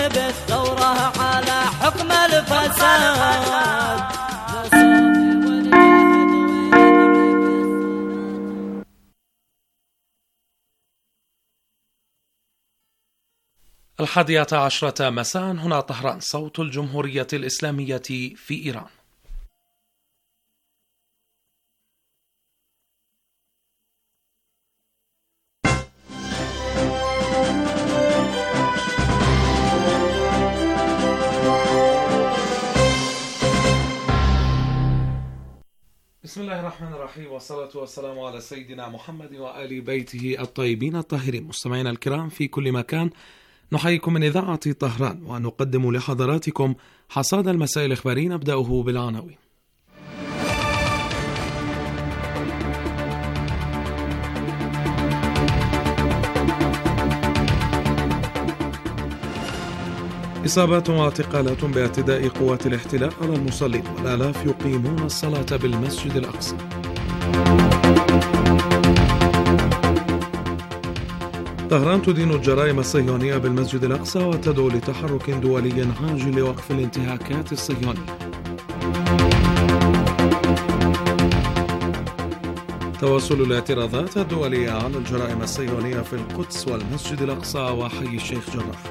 بالثورة على حكم الفساد. الحادية عشرة مساء، هنا طهران، صوت الجمهورية الإسلامية في إيران. بسم الله الرحمن الرحيم، والصلاة والسلام على سيدنا محمد وآل بيته الطيبين الطاهرين. مستمعينا الكرام في كل مكان، نحييكم من إذاعة طهران ونقدم لحضراتكم حصاد المساء الإخباري. نبدأه بالعناوين. إصابات واعتقالات باعتداء قوات الاحتلال على المصلين، والآلاف يقيمون الصلاة بالمسجد الأقصى. طهران تدين الجرائم الصهيونية بالمسجد الأقصى وتدعو لتحرك دولي عاجل لوقف الانتهاكات الصهيونية. تواصل الاعتراضات الدولية على الجرائم الصهيونية في القدس والمسجد الأقصى وحي الشيخ جراح.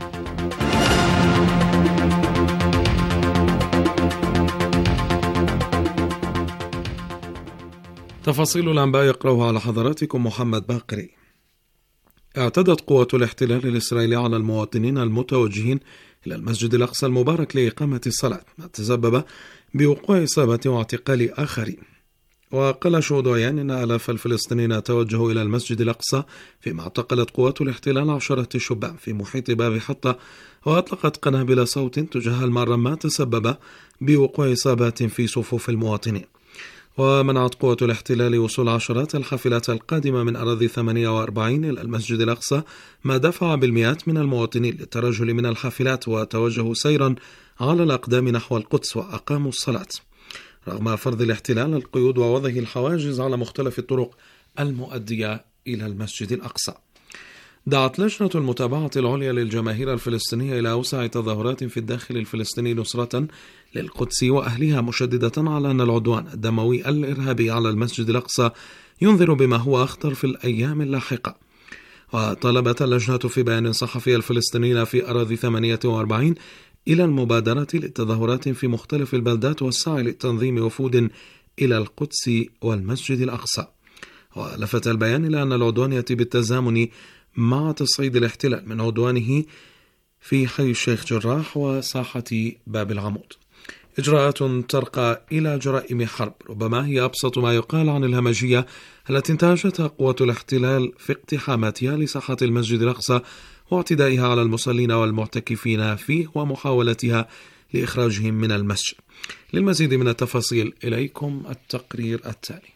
تفاصيل الأنباء يقرأها على حضراتكم محمد باقري. اعتدت قوات الاحتلال الإسرائيلي على المواطنين المتوجهين إلى المسجد الأقصى المبارك لإقامة الصلاة، ما تسبب بوقوع إصابة واعتقال آخرين. وقال شهود عيان إن آلاف الفلسطينيين توجهوا إلى المسجد الأقصى، فيما اعتقلت قوات الاحتلال عشرات الشبان في محيط باب حطة، وأطلقت قنابل صوت تجاه المارة، ما تسبب بوقوع إصابات في صفوف المواطنين. ومنعت قوة الاحتلال وصول عشرات الحافلات القادمة من أراضي 48 إلى المسجد الأقصى، ما دفع بالمئات من المواطنين للترجل من الحافلات وتوجهوا سيرا على الأقدام نحو القدس وأقاموا الصلاة، رغم فرض الاحتلال القيود ووضع الحواجز على مختلف الطرق المؤدية إلى المسجد الأقصى. دعت لجنة المتابعة العليا للجماهير الفلسطينية إلى أوسع تظاهرات في الداخل الفلسطيني نصرة للقدس وأهلها، مشددة على أن العدوان الدموي الإرهابي على المسجد الأقصى ينذر بما هو أخطر في الأيام اللاحقة. وطلبت اللجنة في بيان صحفي الفلسطينيين في أراضي 48 إلى المبادرة للتظاهرات في مختلف البلدات والسعي لتنظيم وفود إلى القدس والمسجد الأقصى. ولفت البيان إلى أن العدوان يأتي بالتزامن مع تصعيد الاحتلال من عدوانه في حي الشيخ جراح وساحة باب العمود. إجراءات ترقى إلى جرائم حرب، ربما هي أبسط ما يقال عن الهمجية التي انتهجتها قوة الاحتلال في اقتحاماتها لساحة المسجد الأقصى واعتدائها على المصلين والمعتكفين فيه ومحاولتها لإخراجهم من المسجد. للمزيد من التفاصيل إليكم التقرير التالي.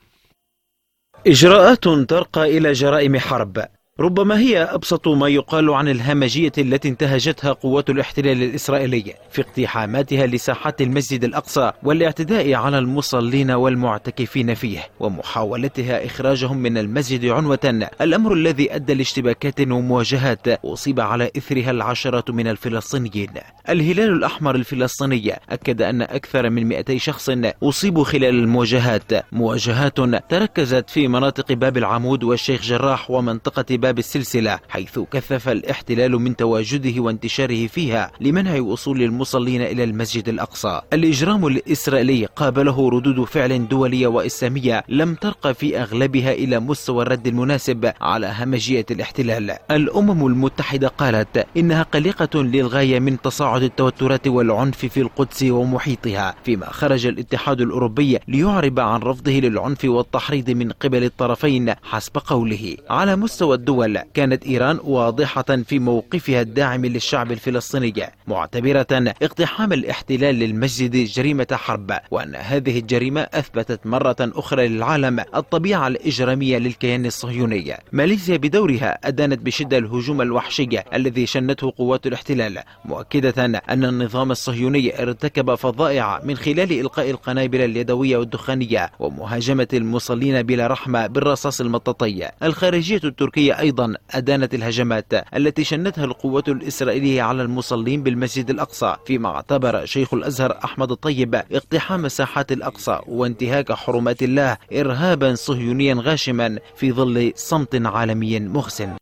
إجراءات ترقى إلى جرائم حرب، ربما هي أبسط ما يقال عن الهمجية التي انتهجتها قوات الاحتلال الإسرائيلي في اقتحاماتها لساحات المسجد الأقصى والاعتداء على المصلين والمعتكفين فيه ومحاولتها إخراجهم من المسجد عنوة، الأمر الذي أدى لاشتباكات ومواجهات أصيب على إثرها العشرات من الفلسطينيين. الهلال الأحمر الفلسطيني أكد أن أكثر من 200 شخص أصيبوا خلال المواجهات، مواجهات تركزت في مناطق باب العمود والشيخ جراح ومنطقة باب السلسلة، حيث كثف الاحتلال من تواجده وانتشاره فيها لمنع وصول المصلين إلى المسجد الأقصى. الإجرام الإسرائيلي قابله ردود فعل دولية وإسلامية لم ترقى في أغلبها إلى مستوى الرد المناسب على همجية الاحتلال. الأمم المتحدة قالت إنها قلقة للغاية من تصاعد التوترات والعنف في القدس ومحيطها، فيما خرج الاتحاد الأوروبي ليعرب عن رفضه للعنف والتحريض من قبل الطرفين. حسب قوله، على مستوى الدول كانت إيران واضحة في موقفها الداعم للشعب الفلسطيني، معتبرة اقتحام الاحتلال للمسجد جريمة حرب، وأن هذه الجريمة أثبتت مرة أخرى للعالم الطبيعة الإجرامية للكيان الصهيوني. ماليزيا بدورها أدانت بشدة الهجوم الوحشي الذي شنته قوات الاحتلال، مؤكدة أن النظام الصهيوني ارتكب فظائع من خلال إلقاء القنابل اليدوية والدخانية ومهاجمة المصلين بلا رحمة بالرصاص المطاطي. الخارجية التركية أيضا أدانت الهجمات التي شنتها القوات الإسرائيلية على المصلين بالمسجد الأقصى، فيما اعتبر شيخ الأزهر أحمد الطيب اقتحام ساحات الأقصى وانتهاك حرمات الله إرهابا صهيونيا غاشما في ظل صمت عالمي مخزن.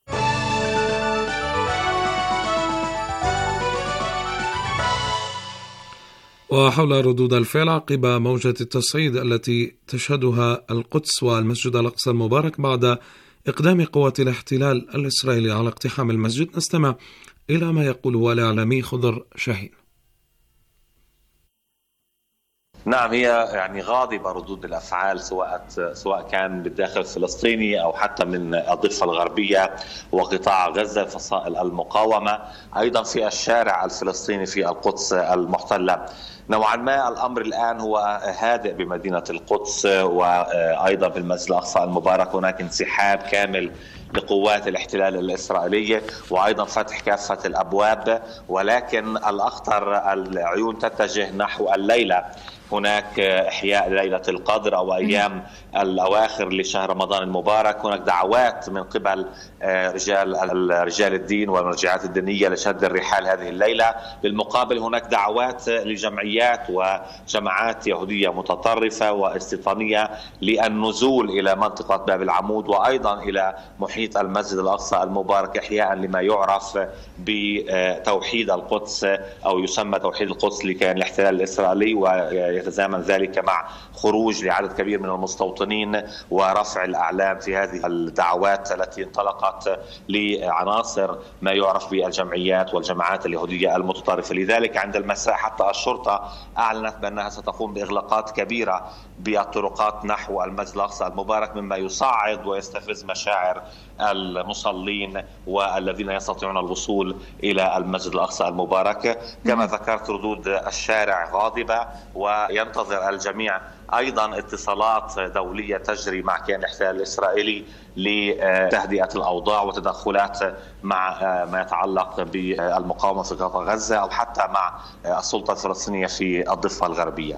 وحول ردود الفعل عقب موجة التصعيد التي تشهدها القدس والمسجد الأقصى المبارك بعد إقدام قوات الاحتلال الإسرائيلي على اقتحام المسجد، نستمع إلى ما يقوله الإعلامي خضر شاهين. نعم، هي غاضبة ردود الأفعال سواء كان بالداخل الفلسطيني أو حتى من الضفة الغربية وقطاع غزة، فصائل المقاومة، أيضا في الشارع الفلسطيني في القدس المحتلة. نوعا ما الأمر الآن هو هادئ بمدينة القدس، وأيضا في المسجد الأقصى المبارك هناك انسحاب كامل لقوات الاحتلال الإسرائيلية، وأيضا فتح كافة الأبواب. ولكن الأخطر العيون تتجه نحو الليلة، هناك إحياء ليلة القدر أو أيام الأواخر لشهر رمضان المبارك. هناك دعوات من قبل رجال الدين والمرجعات الدينية لشد الرحال هذه الليلة. بالمقابل هناك دعوات لجمعيات وجماعات يهودية متطرفة واستيطانية للنزول إلى منطقة باب العمود وأيضا إلى محيط المسجد الأقصى المبارك، إحياء لما يعرف بتوحيد القدس أو يسمى توحيد القدس لكيان الاحتلال الإسرائيلي، ويتزامن ذلك مع خروج لعدد كبير من المستوطنين ورفع الأعلام في هذه الدعوات التي انطلقت لعناصر ما يعرف بالجمعيات والجماعات اليهودية المتطرفة. لذلك عند المساء حتى الشرطة أعلنت بأنها ستقوم بإغلاقات كبيرة بالطرقات نحو المسجد الأقصى المبارك، مما يصعد ويستفز مشاعر المصلين والذين يستطيعون الوصول إلى المسجد الأقصى المبارك. كما ذكرت ردود الشارع غاضبة، وينتظر الجميع أيضا اتصالات دولية تجري مع كيان الاحتلال الإسرائيلي لتهدئة الأوضاع وتدخلات مع ما يتعلق بالمقاومة في قطاع غزة أو حتى مع السلطة الفلسطينية في الضفة الغربية.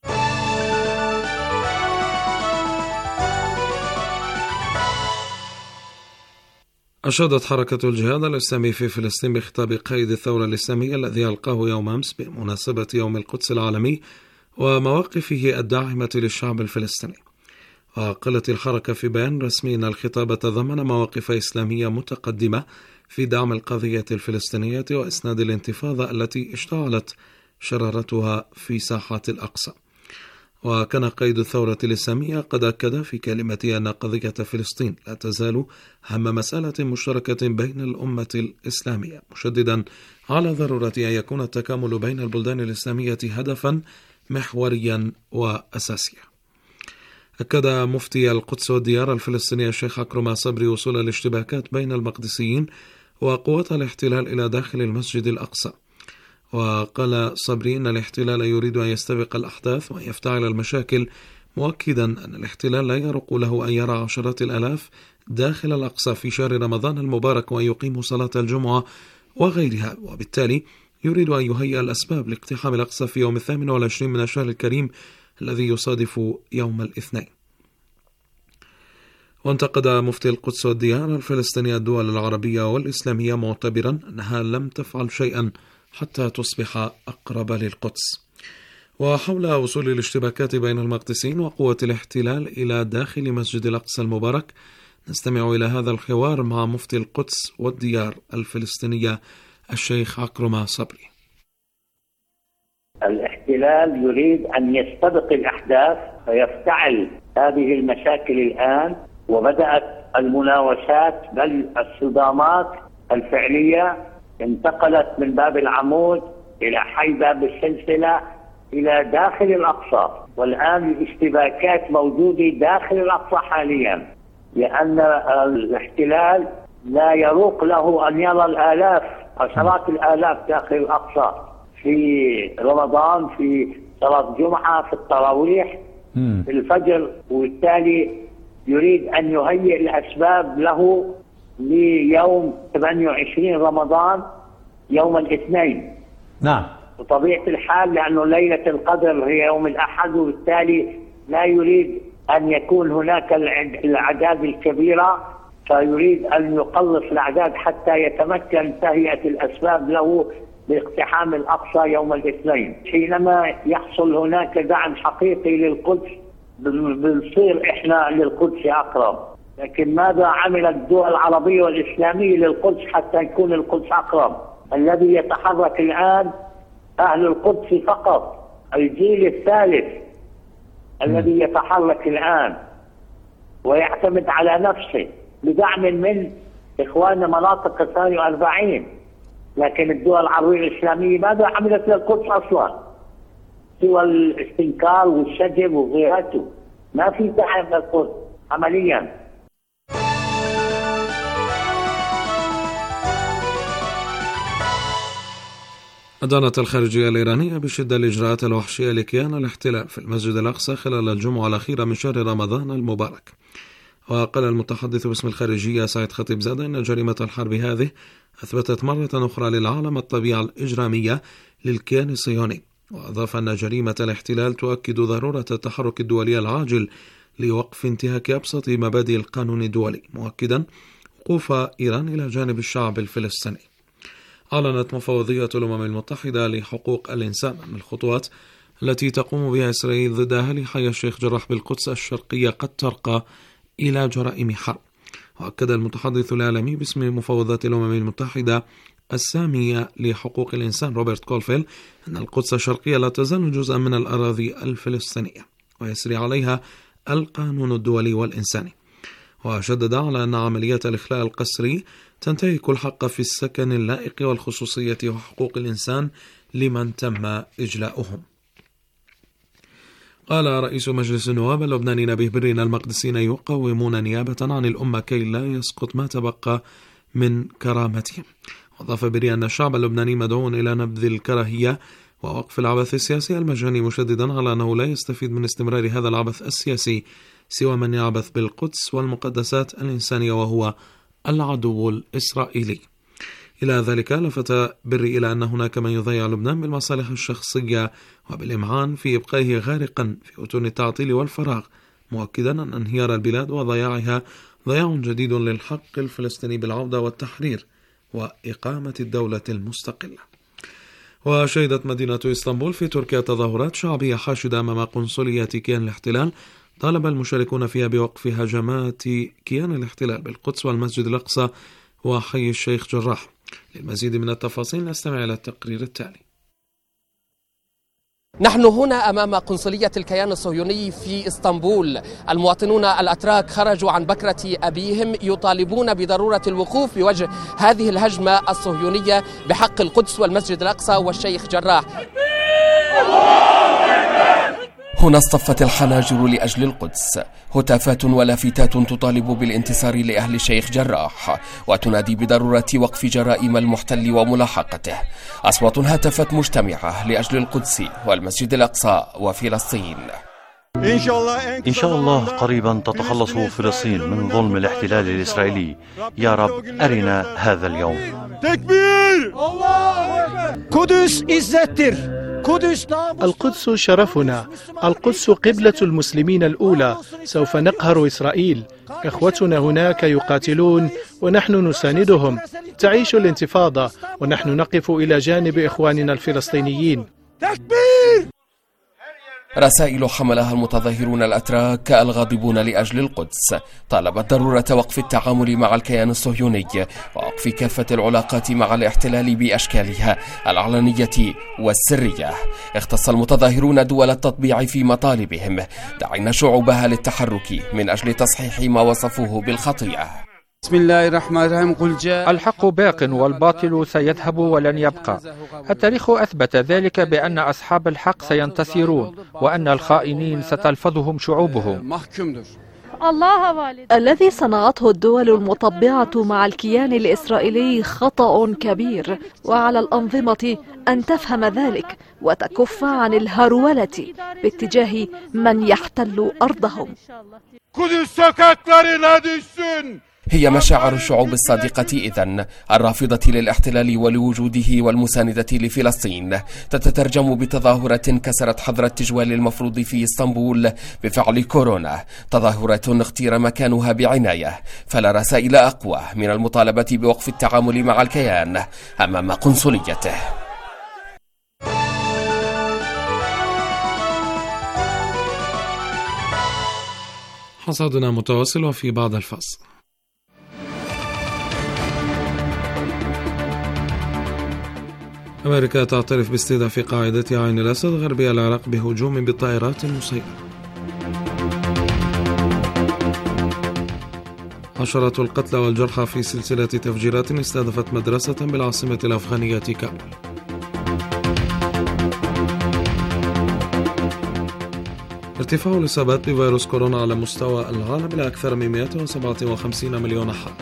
أشادت حركة الجهاد الإسلامي في فلسطين بخطاب قائد الثورة الإسلامية الذي ألقاه يوم أمس بمناسبة يوم القدس العالمي ومواقفه الداعمة للشعب الفلسطيني. وقالت الحركة في بيان رسمي أن الخطاب تضمن مواقف إسلامية متقدمة في دعم القضية الفلسطينية وإسناد الانتفاضة التي اشتعلت شرارتها في ساحات الأقصى. وكان قائد الثورة الإسلامية قد أكد في كلمته أن قضية فلسطين لا تزال أهم مسألة مشتركة بين الأمة الإسلامية، مشددا على ضرورة أن يكون التكامل بين البلدان الإسلامية هدفا محوريا وأساسيا. أكد مفتي القدس والديار الفلسطينية الشيخ عكرمة صبري وصول الاشتباكات بين المقدسيين وقوات الاحتلال إلى داخل المسجد الأقصى. وقال صبري أن الاحتلال يريد أن يستبق الأحداث وأن يفتعل المشاكل، مؤكدا أن الاحتلال لا يرق له أن يرى عشرات الآلاف داخل الأقصى في شهر رمضان المبارك وأن يقيموا صلاة الجمعة وغيرها، وبالتالي يريد أن يهيئ الأسباب لاقتحام الأقصى في يوم 28 من الشهر الكريم الذي يصادف يوم الاثنين. وانتقد مفتي القدس والديار الفلسطينية الدول العربية والإسلامية، معتبرا أنها لم تفعل شيئا حتى تصبح أقرب للقدس. وحول وصول الاشتباكات بين المقدسيين وقوة الاحتلال إلى داخل مسجد الأقصى المبارك، نستمع إلى هذا الحوار مع مفتي القدس والديار الفلسطينية الشيخ عكرمة صبري. الاحتلال يريد أن يستبق الأحداث فيفتعل هذه المشاكل الآن، وبدأت المناوشات بل الصدامات الفعلية انتقلت من باب العمود إلى حي باب السلسلة إلى داخل الأقصى، والآن الاشتباكات موجودة داخل الأقصى حاليا، لأن الاحتلال لا يروق له أن يرى الآلاف عشرات الآلاف داخل الأقصى في رمضان، في صلاة الجمعة، في التراويح، في الفجر، وبالتالي يريد أن يهيئ الأسباب له ليوم 28 رمضان يوم الاثنين. نعم. بطبيعة الحال لأنه ليلة القدر هي يوم الأحد، وبالتالي لا يريد أن يكون هناك الأعداد الكبيرة فيريد أن يقلص الأعداد حتى يتمكن تهيئة الأسباب له باقتحام الأقصى يوم الاثنين. حينما يحصل هناك دعم حقيقي للقدس بنصير إحنا للقدس أقرب. لكن ماذا عملت الدول العربية والإسلامية للقدس حتى يكون القدس أقرب؟ الذي يتحرك الآن أهل القدس فقط، الجيل الثالث الذي يتحرك الآن ويعتمد على نفسه بدعم من إخواننا مناطق 42. لكن الدول العربية الإسلامية ماذا عملت للقدس أصلا؟ سوى الاستنكار والشجب وغيرته. ما في دعم للقدس عمليا. أدانت الخارجية الإيرانية بشدة الإجراءات الوحشية لكيان الاحتلال في المسجد الأقصى خلال الجمعة الأخيرة من شهر رمضان المبارك. وقال المتحدث باسم الخارجية سعيد خطيبزادة إن جريمة الحرب هذه أثبتت مرة أخرى للعالم الطبيعة الإجرامية للكيان الصهيوني. وأضاف أن جريمة الاحتلال تؤكد ضرورة التحرك الدولي العاجل لوقف انتهاك أبسط مبادئ القانون الدولي، مؤكدا وقوف إيران إلى جانب الشعب الفلسطيني. أعلنت مفوضية الأمم المتحدة لحقوق الإنسان أن الخطوات التي تقوم بها إسرائيل ضد أهالي حي الشيخ جراح بالقدس الشرقية قد ترقى إلى جرائم حرب. وأكد المتحدث العالمي باسم مفوضية الأمم المتحدة السامية لحقوق الإنسان روبرت كولفيل أن القدس الشرقية لا تزال جزءا من الأراضي الفلسطينية ويسري عليها القانون الدولي والإنساني. وشدد على أن عمليات الإخلاء القسري تنتهك الحق في السكن اللائق والخصوصية وحقوق الإنسان لمن تم إجلاؤهم. قال رئيس مجلس النواب اللبناني نبيه برين المقدسيين يقومون نيابة عن الأمة كي لا يسقط ما تبقى من كرامتهم. وأضاف بري أن الشعب اللبناني مدعو إلى نبذ الكراهية ووقف العبث السياسي المجاني، مشددا على أنه لا يستفيد من استمرار هذا العبث السياسي سوى من يعبث بالقدس والمقدسات الإنسانية وهو العدو الإسرائيلي. إلى ذلك لفت بري إلى أن هناك من يضيع لبنان بالمصالح الشخصية وبالإمعان في إبقائه غارقا في أتون التعطيل والفراغ، مؤكدا أن انهيار البلاد وضياعها ضياع جديد للحق الفلسطيني بالعودة والتحرير وإقامة الدولة المستقلة. وشهدت مدينة إسطنبول في تركيا تظاهرات شعبية حاشدة أمام قنصلية كيان الاحتلال طالب المشاركون فيها بوقف هجمات كيان الاحتلال بالقدس والمسجد الأقصى وحي الشيخ جراح. للمزيد من التفاصيل نستمع إلى التقرير التالي. نحن هنا أمام قنصلية الكيان الصهيوني في إسطنبول. المواطنون الأتراك خرجوا عن بكرة أبيهم يطالبون بضرورة الوقوف بوجه هذه الهجمة الصهيونية بحق القدس والمسجد الأقصى والشيخ جراح. هنا اصطفت الحناجر لأجل القدس، هتافات ولافتات تطالب بالانتصار لأهل الشيخ جراح وتنادي بضرورة وقف جرائم المحتل وملاحقته. أصوات هتفت مجتمعة لأجل القدس والمسجد الأقصى وفلسطين. إن شاء الله قريبا تتخلص فلسطين من ظلم الاحتلال الإسرائيلي. يا رب أرنا هذا اليوم. تكبير! قدس عزتtir. القدس شرفنا، القدس قبلة المسلمين الأولى. سوف نقهر إسرائيل. إخوتنا هناك يقاتلون ونحن نساندهم. تعيش الانتفاضة ونحن نقف إلى جانب إخواننا الفلسطينيين. تكبير! رسائل حملها المتظاهرون الأتراك الغاضبون لأجل القدس طالبت ضرورة وقف التعامل مع الكيان الصهيوني ووقف كافة العلاقات مع الاحتلال بأشكالها العلنية والسرية. اختص المتظاهرون دول التطبيع في مطالبهم، دعينا شعوبها للتحرك من أجل تصحيح ما وصفوه بالخطيئة. بسم الله الرحمن الرحيم. قل جاء الحق باق والباطل سيذهب ولن يبقى. التاريخ أثبت ذلك بأن أصحاب الحق سينتصرون وأن الخائنين ستلفظهم شعوبهم. الذي صنعته الدول المطبعة مع الكيان الإسرائيلي خطأ كبير، وعلى الأنظمة أن تفهم ذلك وتكف عن الهرولة باتجاه من يحتل أرضهم. هي مشاعر الشعوب الصادقة إذن الرافضة للاحتلال ولوجوده والمساندة لفلسطين تتترجم بتظاهرة كسرت حظر التجوال المفروض في اسطنبول بفعل كورونا، تظاهرة اختير مكانها بعناية، فلا رسائل أقوى من المطالبة بوقف التعامل مع الكيان أمام قنصليته. حصادنا متواصل وفي بعض الفصل. أمريكا تعترف باستهداف قاعدة عين الأسد غربي العراق بهجوم بالطائرات المسيرة. عشرات القتلى والجرحى في سلسلة تفجيرات استهدفت مدرسة بالعاصمة الأفغانية كابول. ارتفاع الإصابات بفيروس كورونا على مستوى العالم إلى أكثر من 157 مليون حالة.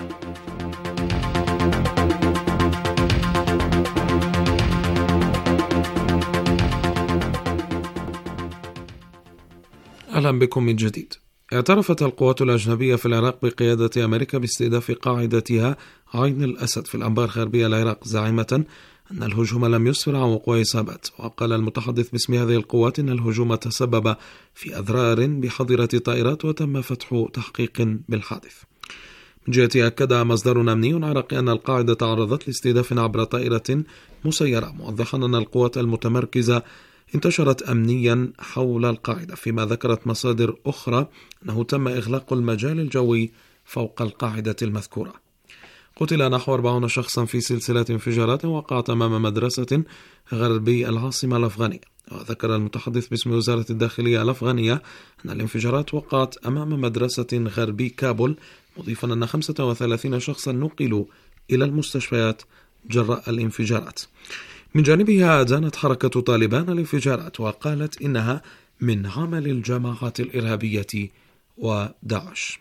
أهلا بكم من جديد. اعترفت القوات الأجنبية في العراق بقيادة أمريكا باستهداف قاعدتها عين الأسد في الأنبار غربية العراق، زاعمة أن الهجوم لم يسفر عن وقوع إصابات. وقال المتحدث باسم هذه القوات أن الهجوم تسبب في أضرار بحظيرة طائرات وتم فتح تحقيق بالحادث. من جهة أكد مصدر أمني عراقي أن القاعدة تعرضت لاستهداف عبر طائرة مسيرة، موضحا أن القوات المتمركزة انتشرت أمنيا حول القاعدة، فيما ذكرت مصادر أخرى أنه تم إغلاق المجال الجوي فوق القاعدة المذكورة. قتل نحو 40 شخصا في سلسلة انفجارات وقعت أمام مدرسة غربي العاصمة الأفغانية. وذكر المتحدث باسم وزارة الداخلية الأفغانية أن الانفجارات وقعت أمام مدرسة غربي كابول، مضيفا أن 35 شخصا نقلوا إلى المستشفيات جراء الانفجارات. من جانبها أدانت حركة طالبان الانفجارات وقالت إنها من عمل الجماعات الإرهابية وداعش.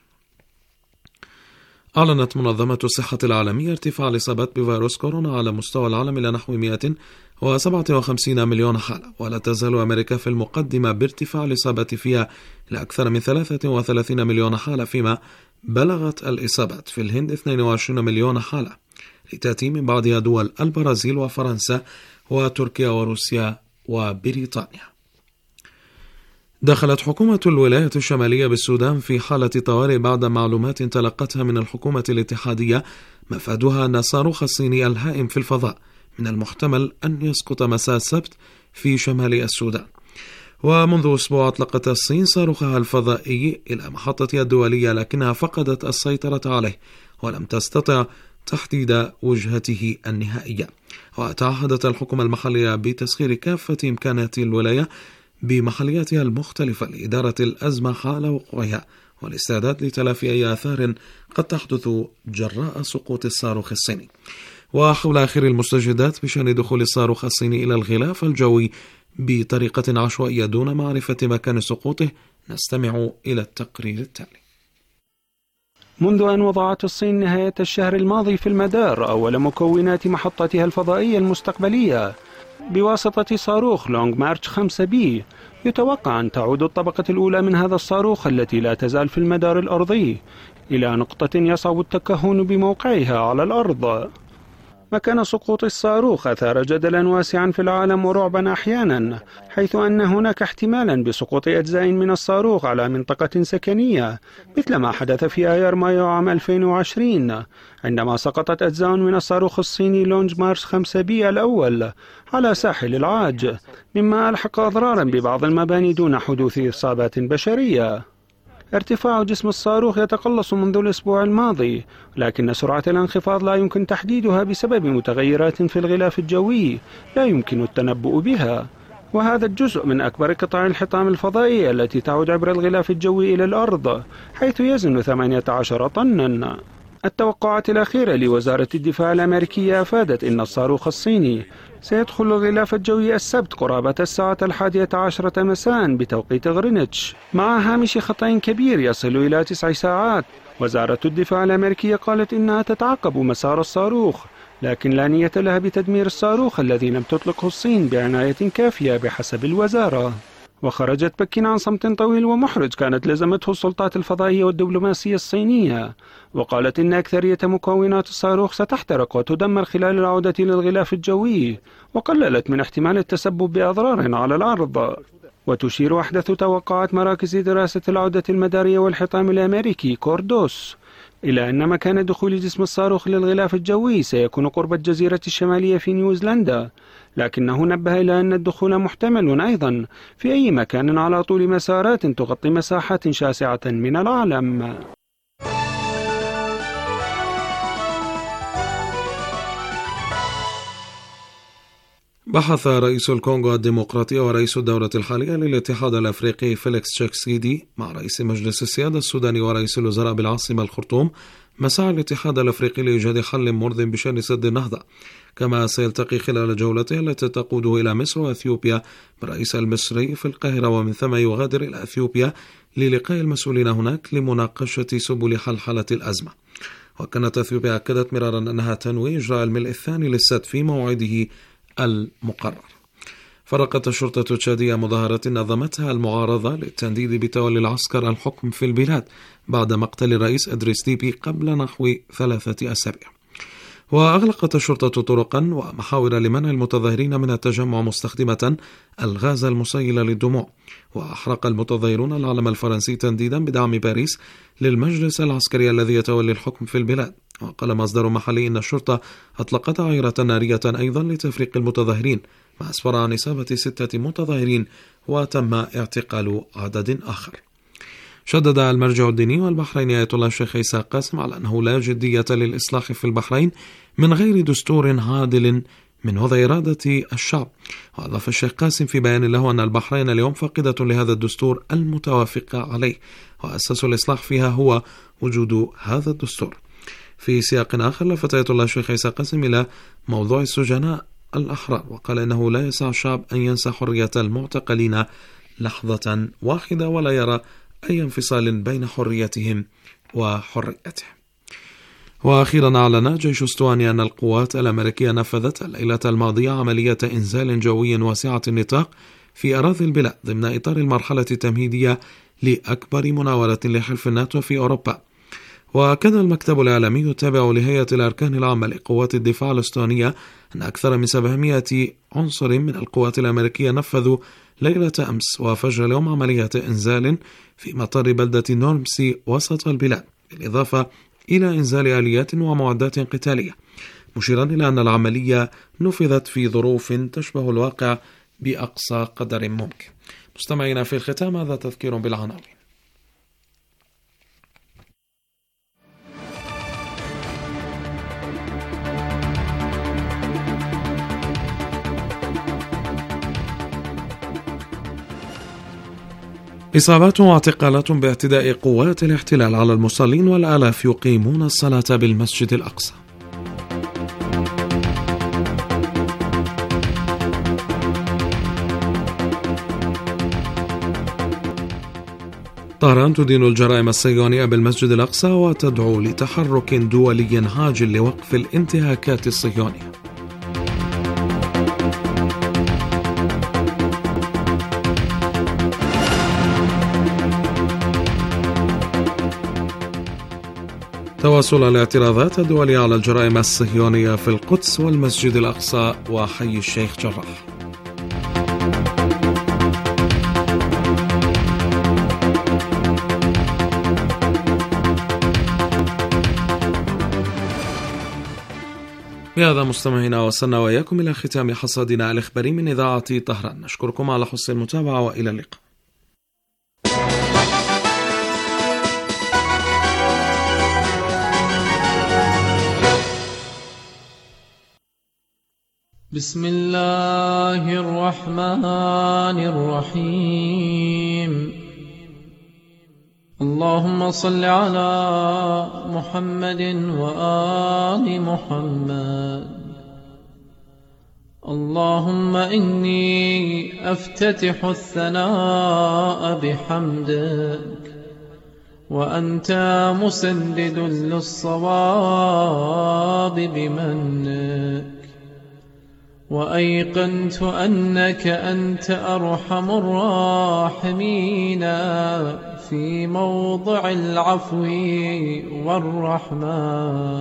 أعلنت منظمة الصحة العالمية ارتفاع الإصابات بفيروس كورونا على مستوى العالم إلى نحو 157 مليون حالة، ولا تزال أمريكا في المقدمة بارتفاع الإصابات فيها إلى أكثر من 33 مليون حالة، فيما بلغت الإصابات في الهند 22 مليون حالة، لتأتي من بعدها دول البرازيل وفرنسا وتركيا وروسيا وبريطانيا. دخلت حكومة الولاية الشمالية بالسودان في حالة طوارئ بعد معلومات تلقتها من الحكومة الاتحادية مفادها أن الصاروخ الصيني الهائم في الفضاء من المحتمل أن يسقط مساء السبت في شمال السودان. ومنذ أسبوع أطلقت الصين صاروخها الفضائي إلى محطتها الدولية، لكنها فقدت السيطرة عليه ولم تستطع تحديد وجهته النهائية. وتعهدت الحكومة المحلية بتسخير كافة إمكانات الولاية بمحلياتها المختلفة لإدارة الأزمة حال وقوعها والاستعداد لتلافي أي آثار قد تحدث جراء سقوط الصاروخ الصيني. وحول آخر المستجدات بشأن دخول الصاروخ الصيني إلى الغلاف الجوي بطريقة عشوائية دون معرفة مكان سقوطه، نستمع إلى التقرير التالي. منذ أن وضعت الصين نهاية الشهر الماضي في المدار أول مكونات محطتها الفضائية المستقبلية بواسطة صاروخ لونغ مارش 5B، يتوقع أن تعود الطبقة الأولى من هذا الصاروخ التي لا تزال في المدار الأرضي إلى نقطة يصعب التكهن بموقعها على الأرض. مكان سقوط الصاروخ أثار جدلا واسعا في العالم ورعبا أحيانا، حيث أن هناك احتمالا بسقوط أجزاء من الصاروخ على منطقة سكنية، مثل ما حدث في آيار مايو عام 2020 عندما سقطت أجزاء من الصاروخ الصيني لونج مارش 5B الأول على ساحل العاج، مما ألحق أضرارا ببعض المباني دون حدوث إصابات بشرية. ارتفاع جسم الصاروخ يتقلص منذ الأسبوع الماضي، لكن سرعة الانخفاض لا يمكن تحديدها بسبب متغيرات في الغلاف الجوي لا يمكن التنبؤ بها، وهذا الجزء من أكبر قطع الحطام الفضائية التي تعود عبر الغلاف الجوي إلى الأرض، حيث يزن 18 طنا. التوقعات الأخيرة لوزارة الدفاع الأمريكية أفادت أن الصاروخ الصيني سيدخل الغلاف الجوي السبت قرابة الساعة 11 مساء بتوقيت غرينتش، مع هامش خطأ كبير يصل إلى 9 ساعات. وزارة الدفاع الأمريكية قالت إنها تتعقب مسار الصاروخ، لكن لا نية لها بتدمير الصاروخ الذي لم تطلقه الصين بعناية كافية بحسب الوزارة. وخرجت بكين عن صمت طويل ومحرج كانت لزمته السلطات الفضائية والدبلوماسية الصينية، وقالت إن أكثرية مكونات الصاروخ ستحترق وتدمر خلال العودة للغلاف الجوي، وقللت من احتمال التسبب بأضرار على الأرض. وتشير أحدث توقعات مراكز دراسة العودة المدارية والحطام الأمريكي كوردوس إلى أن مكان دخول جسم الصاروخ للغلاف الجوي سيكون قرب الجزيرة الشمالية في نيوزيلندا، لكنه نبه إلى أن الدخول محتمل أيضا في أي مكان على طول مسارات تغطي مساحات شاسعة من العالم. بحث رئيس الكونغو الديمقراطية ورئيس الدولة الحالية للاتحاد الأفريقي فيليكس تشيكسيدي مع رئيس مجلس السيادة السوداني ورئيس الوزراء بالعاصمة الخرطوم مساعي الاتحاد الأفريقي لإيجاد حل مرضٍ بشأن سد النهضة، كما سيلتقي خلال جولته التي تقوده إلى مصر وأثيوبيا بالرئيس المصري في القاهرة، ومن ثم يغادر إلى أثيوبيا للقاء المسؤولين هناك لمناقشة سبل حلحلة الأزمة. وكانت أثيوبيا أكدت مرارا أنها تنوي إجراء الملء الثاني للسد في موعده المقرر. فرقت الشرطة التشادية مظاهرة نظمتها المعارضة للتنديد بتولي العسكر الحكم في البلاد بعد مقتل الرئيس إدريس ديبي قبل نحو 3 أسابيع. وأغلقت الشرطة طرقا ومحاور لمنع المتظاهرين من التجمع مستخدمة الغاز المسيل للدموع. وأحرق المتظاهرون العلم الفرنسي تنديدا بدعم باريس للمجلس العسكري الذي يتولي الحكم في البلاد. وقال مصدر محلي إن الشرطة أطلقت عيرة نارية أيضا لتفريق المتظاهرين، ما أسفر عن إصابة 6 متظاهرين وتم اعتقال عدد آخر. شدد المرجع الديني والبحريني آية الله الشيخ عيسى قاسم على أنه لا جدية للإصلاح في البحرين من غير دستور عادل من وضع إرادة الشعب. وأضاف الشيخ قاسم في بيان له أن البحرين اليوم فاقدة لهذا الدستور المتوافق عليه، وأساس الإصلاح فيها هو وجود هذا الدستور. في سياق آخر لفت آية الله الشيخ عيسى قاسم إلى موضوع السجناء الأحرار، وقال إنه لا يسع الشعب أن ينسى حرية المعتقلين لحظة واحدة ولا يرى أي انفصال بين حريتهم وحريته. وأخيرا أعلن جيش أستوانيا أن القوات الأمريكية نفذت الليلة الماضية عملية إنزال جوي واسعة النطاق في أراضي البلاد ضمن إطار المرحلة التمهيدية لأكبر مناورة لحلف الناتو في أوروبا. وكان المكتب الإعلامي التابع لهيئة الأركان العامة لقوات الدفاع الأستونية أن أكثر من 700 عنصر من القوات الأمريكية نفذوا ليلة أمس وفجر اليوم عملية إنزال في مطار بلدة نورمسي وسط البلاد، بالإضافة إلى إنزال آليات ومعدات قتالية، مشيرا إلى أن العملية نفذت في ظروف تشبه الواقع بأقصى قدر ممكن. مستمعينا، في الختام هذا تذكير بالعناوين. إصابات واعتقالات باعتداء قوات الاحتلال على المصلين والآلاف يقيمون الصلاة بالمسجد الأقصى. طهران تدين الجرائم الصهيونية بالمسجد الأقصى وتدعو لتحرك دولي عاجل لوقف الانتهاكات الصهيونية. تواصل الاعتراضات الدولية على الجرائم الصهيونية في القدس والمسجد الأقصى وحي الشيخ جراح. بهذا مستمعينا وصلنا وإياكم إلى ختام حصادنا الإخباري من إذاعة طهران. نشكركم على حسن المتابعة وإلى اللقاء. بسم الله الرحمن الرحيم. اللهم صل على محمد وآل محمد. اللهم إني أفتتح الثناء بحمدك وأنت مسدد للصواب بمنك، وأيقنت أنك أنت أرحم الراحمين في موضع العفو والرحمة،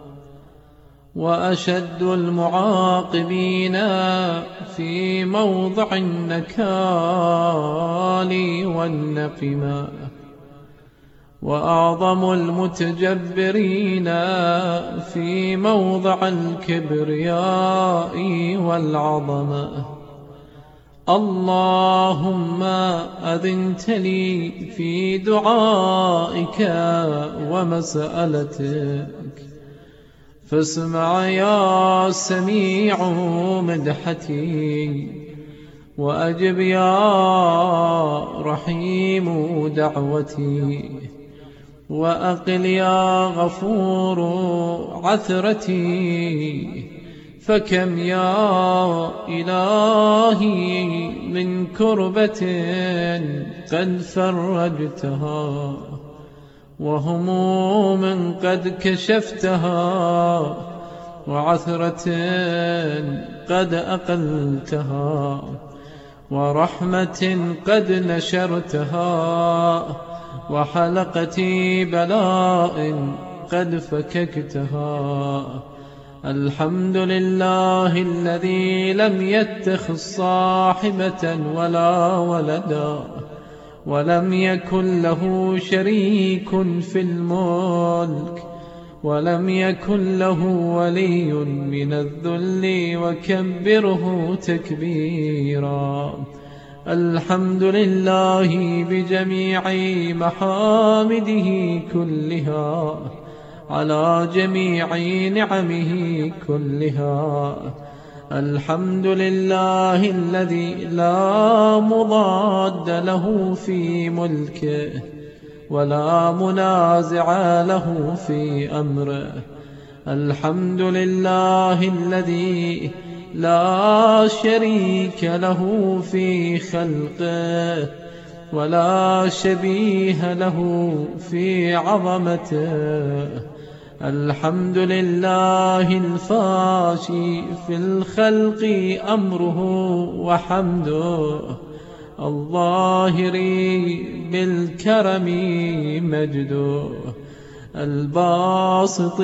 وأشد المعاقبين في موضع النكال والنقمة، وأعظم المتجبرين في موضع الكبرياء والعظمة. اللهم أذنت لي في دعائك ومسألتك، فاسمع يا سميع مدحتي، وأجب يا رحيم دعوتي، وأقل يا غفور عثرتي. فكم يا إلهي من كربة قد فرجتها، وهموم قد كشفتها، وعثرة قد أقلتها، ورحمة قد نشرتها، وحلقة بلاء قد فككتها. الحمد لله الذي لم يتخذ صاحبة ولا ولدا، ولم يكن له شريك في الملك، ولم يكن له ولي من الذل، وكبره تكبيرا. الحمد لله بجميع محامده كلها، على جميع نعمه كلها. الحمد لله الذي لا مضاد له في ملكه، ولا منازع له في أمره. الحمد لله الذي لا شريك له في خلقه، ولا شبيه له في عظمته. الحمد لله الفاشي في الخلق أمره وحمده، الظاهر بالكرم مجده، الباسط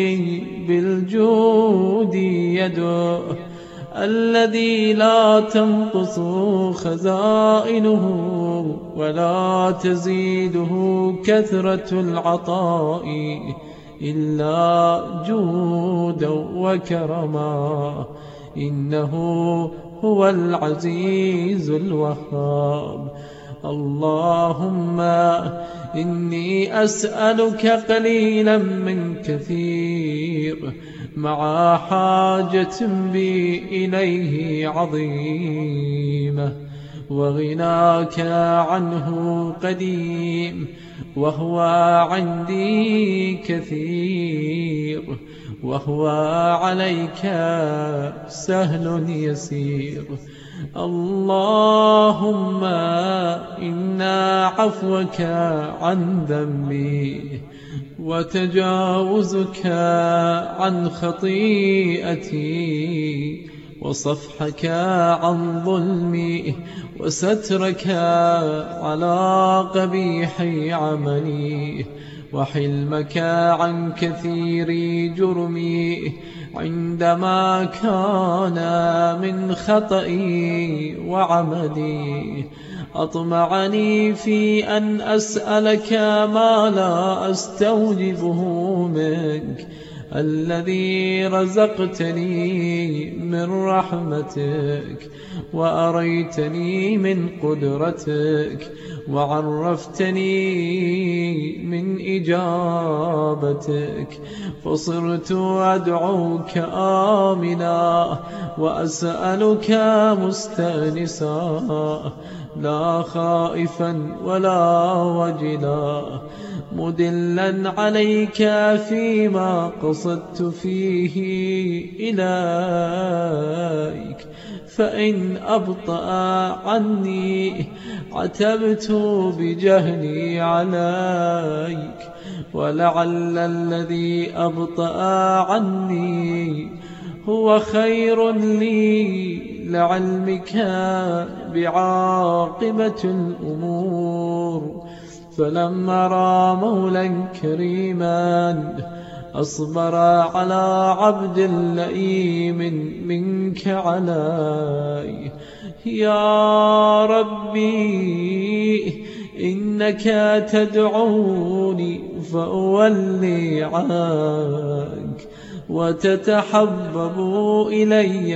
بالجود يده، الذي لا تنقص خزائنه ولا تزيده كثرة العطاء إلا جودا وكرما. إنه هو العزيز الوهاب. اللهم إني أسألك قليلا من كثير، مع حاجة بي إليه عظيمة، وغناك عنه قديم، وهو عندي كثير، وهو عليك سهل يسير. اللهم إنا عفوك عن ذنبي، وتجاوزك عن خطيئتي، وصفحك عن ظلمي، وسترك على قبيح عملي، وحلمك عن كثير جرمي، عندما كان من خطئي وعمدي. أطمعني في أن أسألك ما لا أستوجبه منك، الذي رزقتني من رحمتك، وأريتني من قدرتك، وعرفتني من إجابتك، فصرت أدعوك آمنا، وأسألك مستأنسا، لا خائفا ولا وجلا، مدلا عليك فيما قصدت فيه إليك. فإن أبطأ عني عتبت بجهلي عليك، ولعل الذي أبطأ عني هو خير لي لعلمك بعاقبة الأمور. فلم أرى مولا كريما أصبر على عبد لئيم منك علي. يا ربي إنك تدعوني فأولي عنك، وتتحبب إلي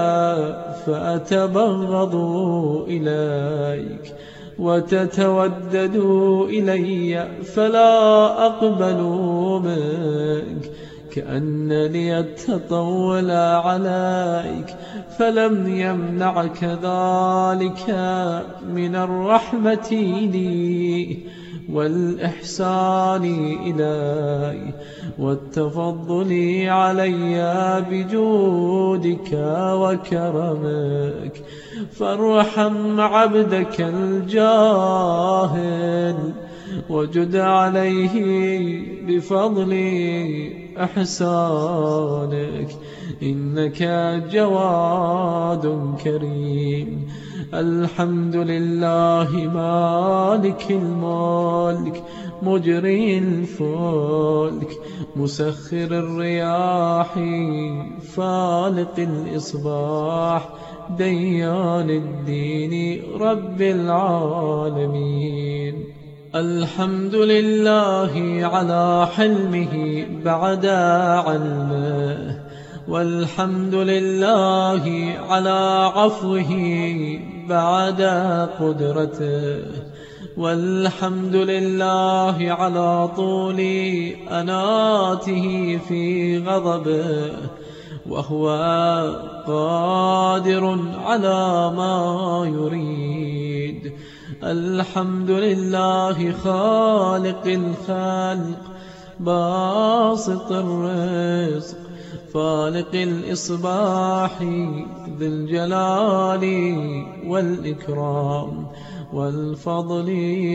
فأتبغض إليك، وتتودد إلي فلا أقبل منك، كأنني أتطول عليك فلم يمنعك ذلك من الرحمة لي والإحسان إلي والتفضل علي بجودك وكرمك. فارحم عبدك الجاهل وجد عليه بفضل إحسانك، إنك جواد كريم. الحمد لله مالك الملك مجري الفلك مسخر الرياح فالق الإصباح ديان الدين رب العالمين. الحمد لله على حلمه بعد علمه، والحمد لله على عفوه بعد قدرته، والحمد لله على طول أناته في غضبه، وهو قادر على ما يريد. الحمد لله خالق الخلق باسط الرزق فالق الإصباح ذي الجلال والإكرام والفضل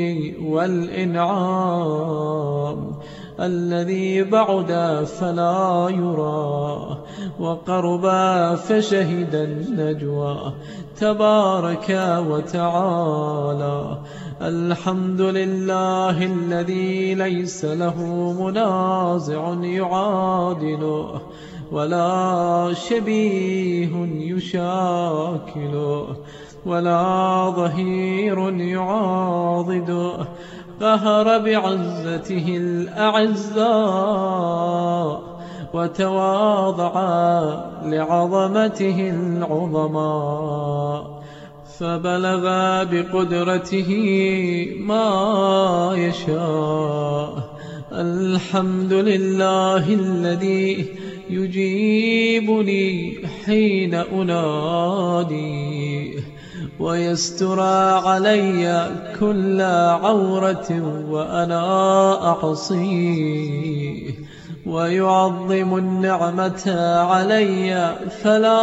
والإنعام، الذي بعد فلا يرى وقرب فشهد النجوى تبارك وتعالى. الحمد لله الذي ليس له منازع يعادله ولا شبيه يشاكله ولا ظهير يعاضده، قهر بعزته الأعزاء وتواضع لعظمته العظماء، فبلغ بقدرته ما يشاء. الحمد لله الذي يجيبني حين أناديه ويستر علي كل عورة وأنا أعصيه، ويعظم النعمة علي فلا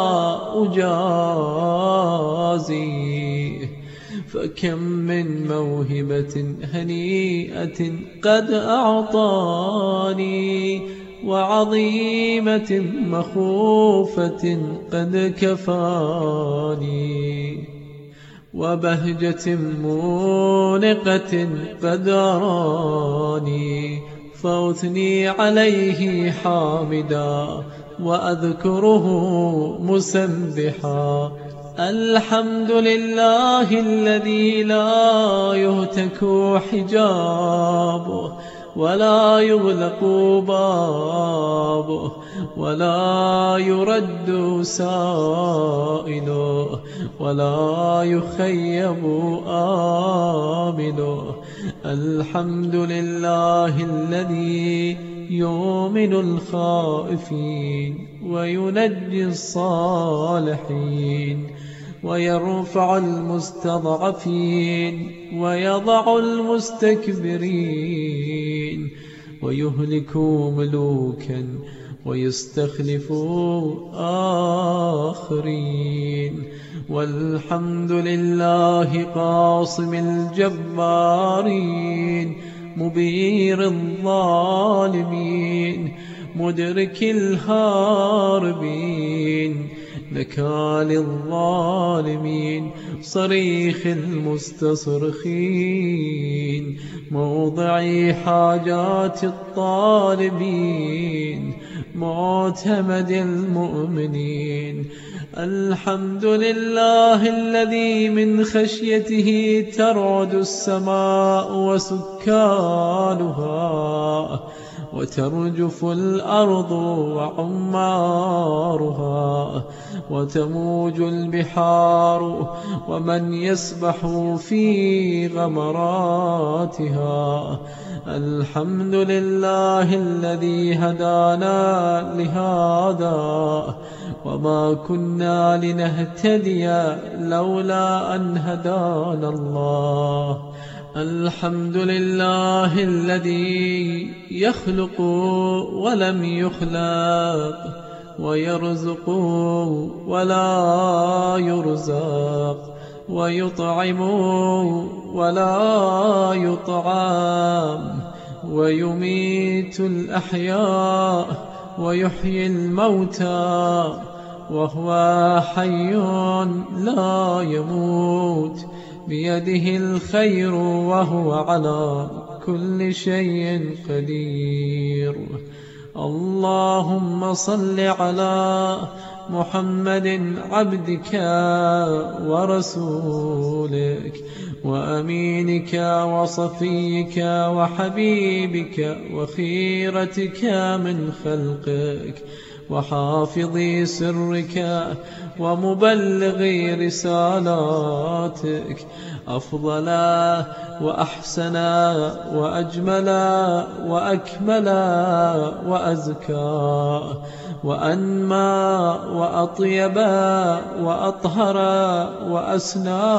أجازيه. فكم من موهبة هنيئة قد أعطاني، وعظيمة مخوفة قد كفاني، وبهجة مونقة قد أراني، فأثني عليه حامدا وأذكره مسبحا. الحمد لله الذي لا يهتك حجابه ولا يغلق بابه ولا يرد سائله ولا يخيب آمله. الحمد لله الذي يؤمن الخائفين وينجي الصالحين ويرفع المستضعفين ويضع المستكبرين، ويهلك ملوكا ويستخلف آخرين. والحمد لله قاصم الجبارين مبير الظالمين، مدرك الهاربين، نكال الظالمين، صريخ المستصرخين، موضع حاجات الطالبين، معتمد المؤمنين. الحمد لله الذي من خشيته ترعد السماء وسكانها، وترجف الأرض وعمارها، وتموج البحار ومن يسبح في غمراتها. الحمد لله الذي هدانا لهذا، وما كنا لنهتدي لولا أن هدانا الله. الحمد لله الذي يخلق ولم يخلق، ويرزق ولا يرزق، ويطعم ولا يطعم، ويميت الأحياء ويحيي الموتى، وهو حي لا يموت، بيده الخير وهو على كل شيء قدير. اللهم صل على محمد عبدك ورسولك وأمينك وصفيك وحبيبك وخيرتك من خلقك، وحافظ سرك ومبلغ رسالاتك، أفضل وأحسن وأجمل وأكمل وأزكى وأنمى وأطيب وأطهر وأسنى،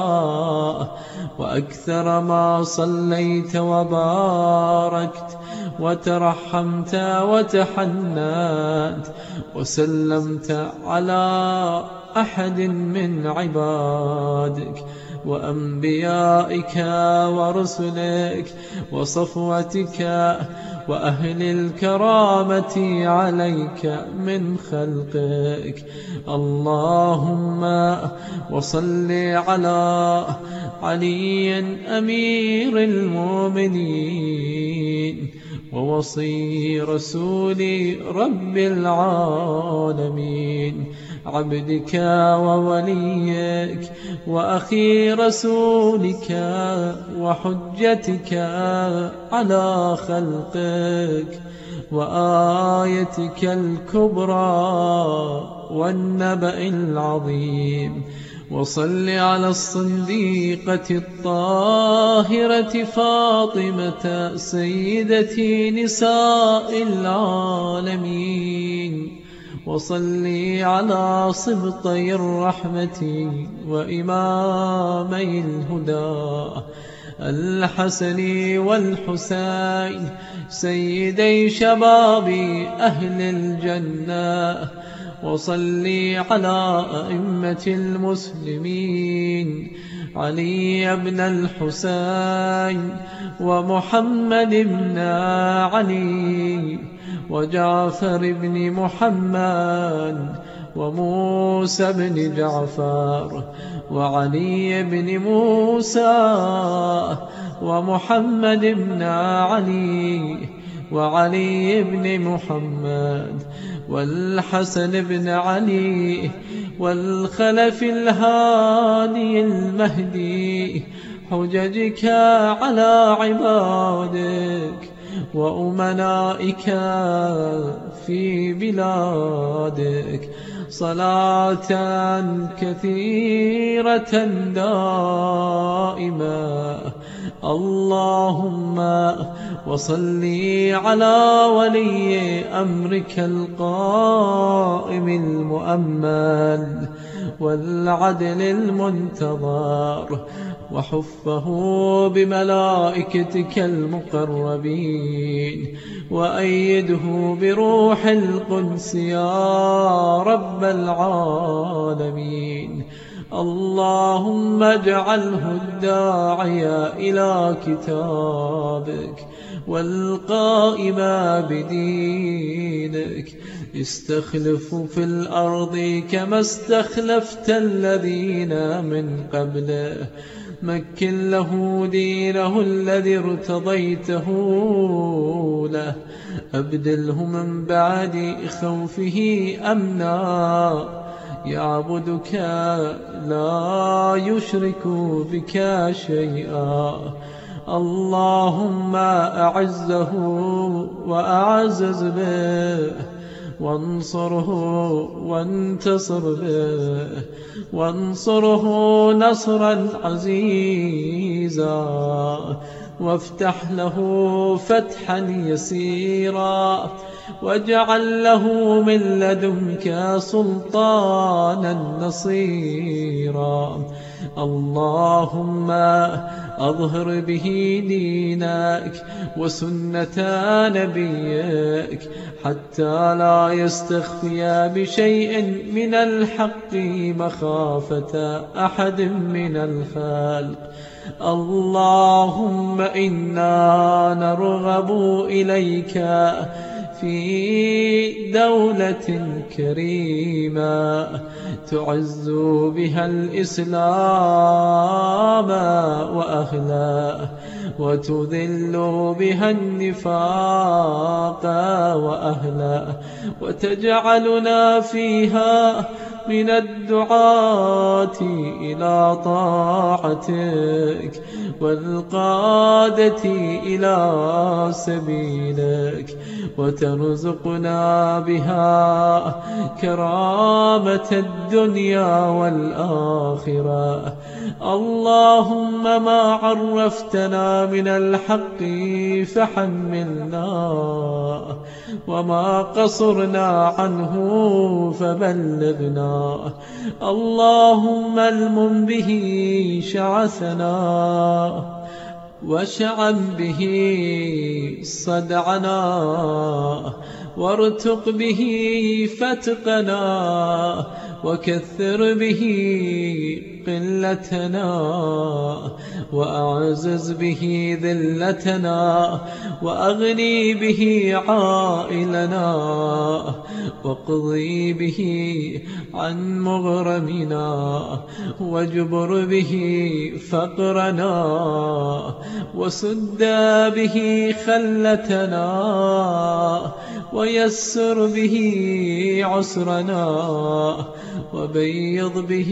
وأكثر ما صليت وباركت وترحمت وتحننت وسلمت على أحد من عبادك وأنبيائك ورسلك وصفوتك وأهل الكرامة عليك من خلقك. اللهم وصل على علي أمير المؤمنين ووصي رسول رب العالمين، عبدك ووليك وأخي رسولك وحجتك على خلقك، وآيتك الكبرى والنبأ العظيم. وصل على الصديقة الطاهرة فاطمة سيدة نساء العالمين، وصل على سبطي الرحمة وإمامي الهدى الحسن والحسين سيدي شباب أهل الجنة، وصل على أئمة المسلمين علي بن الحسين ومحمد بن علي وجعفر بن محمد وموسى بن جعفر وعلي بن موسى ومحمد بن علي وعلي بن محمد والحسن بن علي والخلف الهادي المهدي، حججك على عبادك وأمنائك في بلادك، صلاة كثيرة دائمة. اللهم وصل على ولي أمرك القائم المؤمل والعدل المنتظر، وحفه بملائكتك المقربين، وأيده بروح القدس يا رب العالمين. اللهم اجعله الداعي إلى كتابك والقائم بدينك. استخلف في الأرض كما استخلفت الذين من قبله. مكن له دينه الذي ارتضيته له. أبدله من بعد خوفه أمنا، يعبدك لا يشرك بك شيئا. اللهم أعزه وأعزز به، وانصره وانتصر به، وانصره نصرا عزيزا، وافتح له فتحا يسيرا، واجعل له من لدنك سلطانا نصيرا. اللهم أظهر به دينك وسنة نبيك، حتى لا يستخفي بشيء من الحق مخافة أحد من الخلق. اللهم إنا نرغب إليك في دولة كريمة تعز بها الإسلام وأهله، وتذل بها النفاق وأهله، وتجعلنا فيها من الدعاة إلى طاعتك والقادة إلى سبيلك، وترزقنا بها كرامة الدنيا والآخرة. اللهم ما عرفتنا من الحق فحملنا، وما قصرنا عنه فبلغنا. اللهم المم به شعثنا، واشعم به صدعنا، وارتق به فتقنا، وكثر به قلتنا، وأعزز به ذلتنا، وأغني به عائلنا، واقضي به عن مغرمنا، واجبر به فقرنا، وسد به خلتنا، ويسر به عسرنا، وبيض به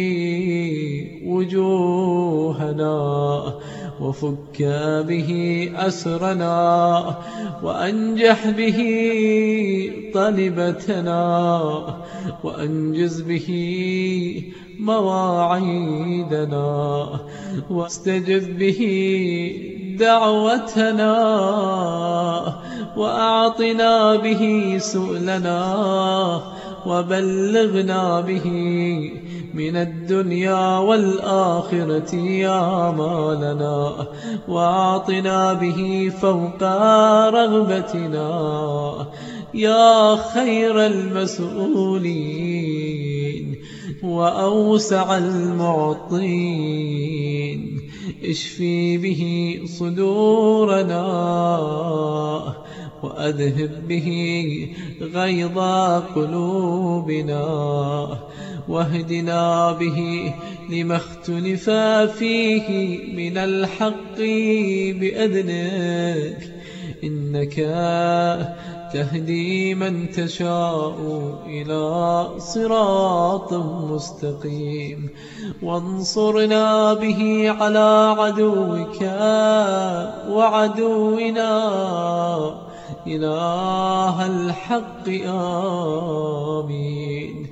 وجوهنا، وفك به أسرنا، وأنجح به طلبتنا، وأنجز به مواعيدنا، واستجب به دعوتنا، وأعطنا به سؤلنا، وبلغنا به من الدنيا والآخرة آمالنا، وأعطنا به فوق رغبتنا يا خير المسؤولين وأوسع المعطين. اشفي به صدورنا، وأذهب به غيظ قلوبنا، واهدنا به لما اختلف فيه من الحق بإذنك، إنك تهدي من تشاء إلى صراط مستقيم. وانصرنا به على عدوك وعدونا إله الحق. آمين.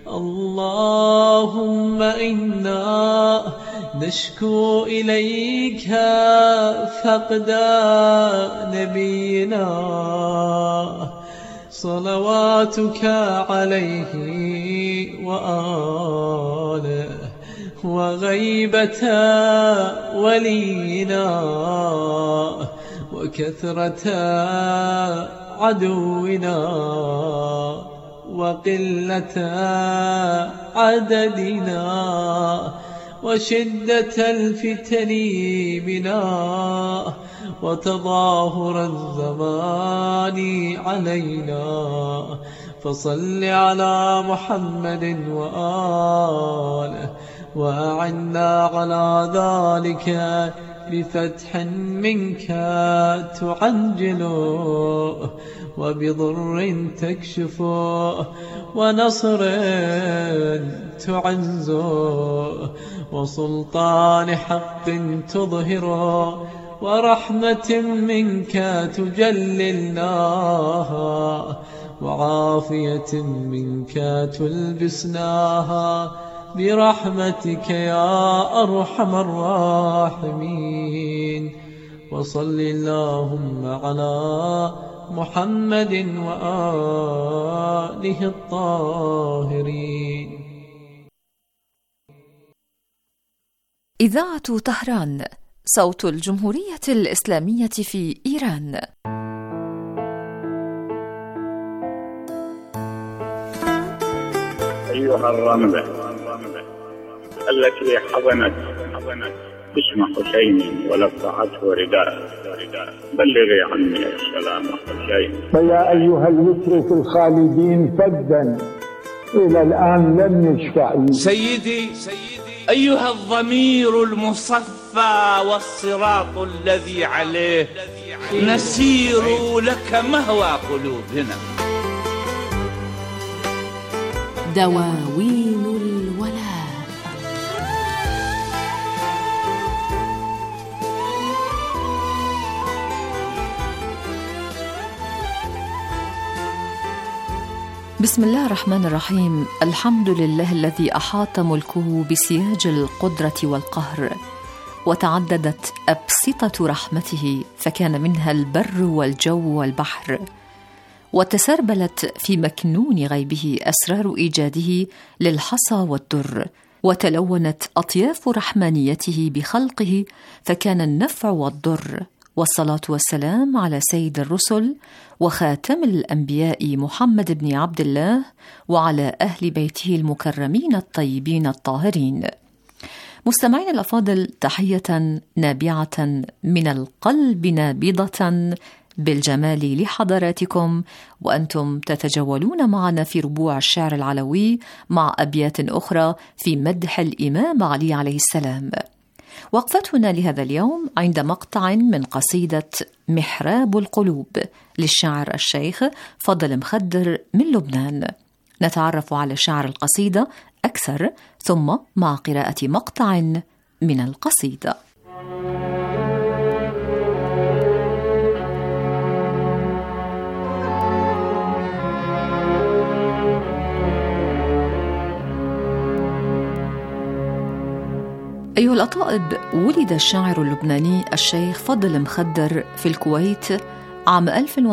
اللهم إنا نشكو إليك فقد نبينا صلواتك عليه وآله، وغيبة ولينا، وكثرة عدونا، وقلة عددنا، وشدة الفتن بنا وتظاهر الزمان علينا فصل على محمد وآله وأعنا على ذلك بفتح منك تعجله وبضر تكشفه ونصر تعزه وسلطان حق تظهره ورحمة منك تجللناها وعافية منك تلبسناها برحمتك يا أرحم الراحمين وصل اللهم على محمد وآله الطاهرين. إذاعة طهران، صوت الجمهورية الإسلامية في إيران. أيها الرملة التي حضنت اسم حسين ولفعته رداء، بلغي عني السلام حسين. فيا أيها الوتر في الخالدين فدا إلى الآن لم يشفع. سيدي أيها الضمير المصفى والصراط الذي عليه نسير لك مهوى قلوبنا. دواوين الولاء. بسم الله الرحمن الرحيم. الحمد لله الذي أحاط ملكه بسياج القدرة والقهر، وتعددت أبسطة رحمته فكان منها البر والجو والبحر، وتسربلت في مكنون غيبه أسرار إيجاده للحصى والدر، وتلونت أطياف رحمانيته بخلقه فكان النفع والضر. والصلاة والسلام على سيد الرسل وخاتم الأنبياء محمد بن عبد الله وعلى أهل بيته المكرمين الطيبين الطاهرين. مستمعين الأفاضل، تحية نابعة من القلب نابضة بالجمال لحضراتكم، وأنتم تتجولون معنا في ربوع الشعر العلوي مع أبيات أخرى في مدح الإمام علي عليه السلام. وقفتنا لهذا اليوم عند مقطع من قصيدة محراب القلوب للشاعر الشيخ فضل مخدر من لبنان. نتعرف على شعر القصيدة أكثر ثم مع قراءة مقطع من القصيدة. أيها الأطائب، ولد الشاعر اللبناني الشيخ فضل مخدر في الكويت عام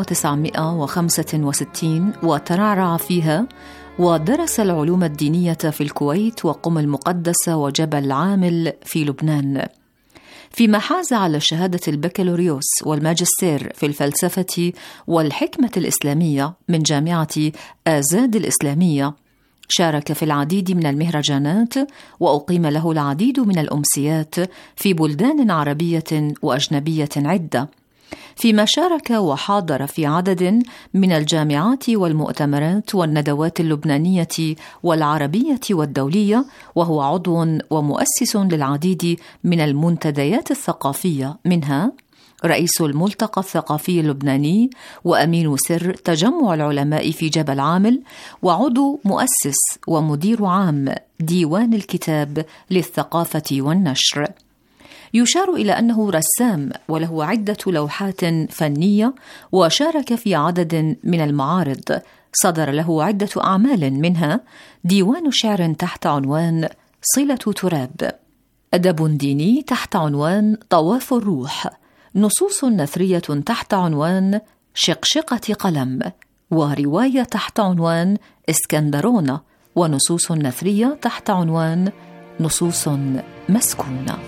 1965 وترعرع فيها، ودرس العلوم الدينية في الكويت وقم المقدسة وجبل عامل في لبنان، فيما حاز على شهادة البكالوريوس والماجستير في الفلسفة والحكمة الإسلامية من جامعة آزاد الإسلامية. شارك في العديد من المهرجانات وأقيم له العديد من الأمسيات في بلدان عربية وأجنبية عدة، فيما شارك وحاضر في عدد من الجامعات والمؤتمرات والندوات اللبنانية والعربية والدولية، وهو عضو ومؤسس للعديد من المنتديات الثقافية، منها رئيس الملتقى الثقافي اللبناني وأمين سر تجمع العلماء في جبل عامل، وعضو مؤسس ومدير عام ديوان الكتاب للثقافة والنشر. يشار إلى أنه رسام وله عدة لوحات فنية، وشارك في عدد من المعارض. صدر له عدة أعمال، منها ديوان شعر تحت عنوان صلة تراب، أدب ديني تحت عنوان طواف الروح، نصوص نثرية تحت عنوان شقشقة قلم، ورواية تحت عنوان إسكندرونة، ونصوص نثرية تحت عنوان نصوص مسكونة.